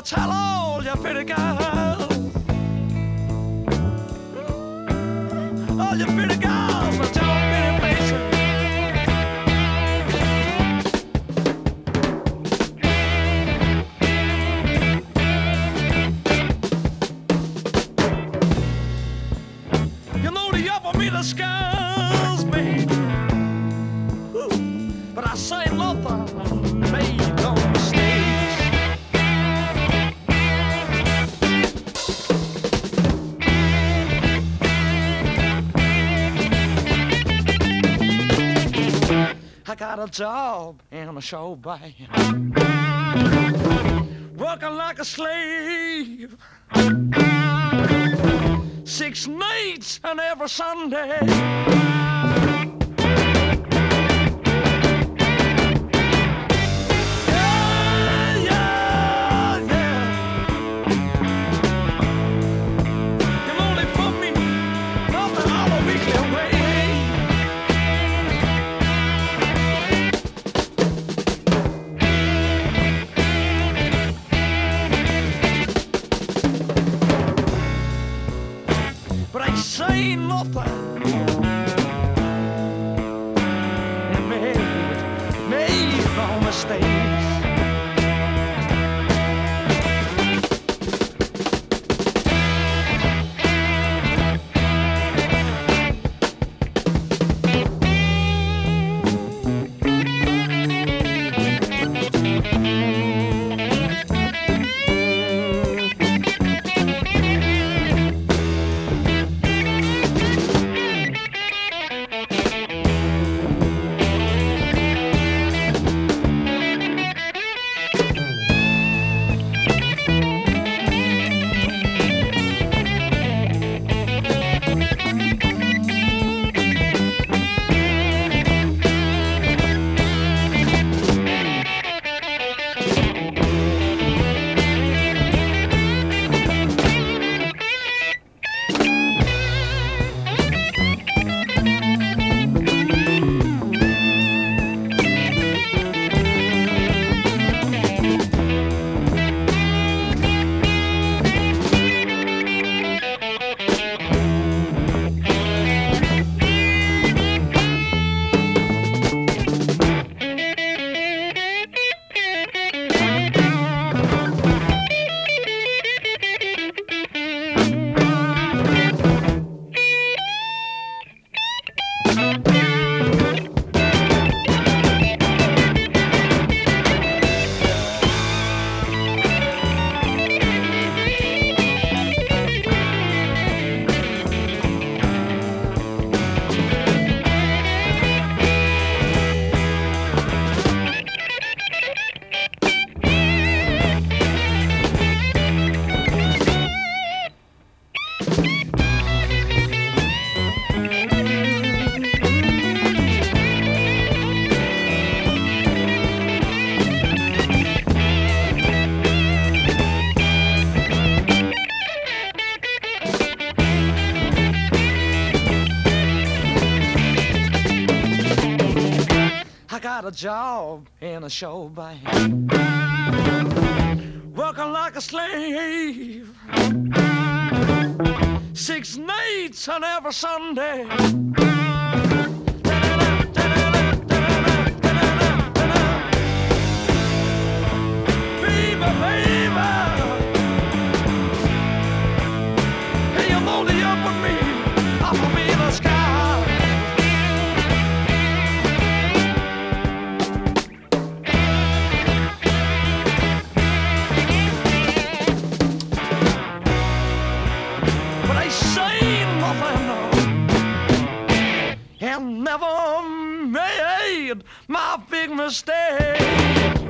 tell all your pretty girls, all your pretty girls, but your pretty faces. You know the upper me the scares me, but I say nothing, made no mistakes. I got a job in a show band, working like a slave, 6 nights and every Sunday. Yeah, yeah, yeah. You know they put me up the all weekly way. But I say nothing. And made no mistakes. I got a job in a show band, working like a slave, 6 nights on every Sunday. Baby, baby, hey, you know the up with me, up with me in the sky. And never made my big mistake.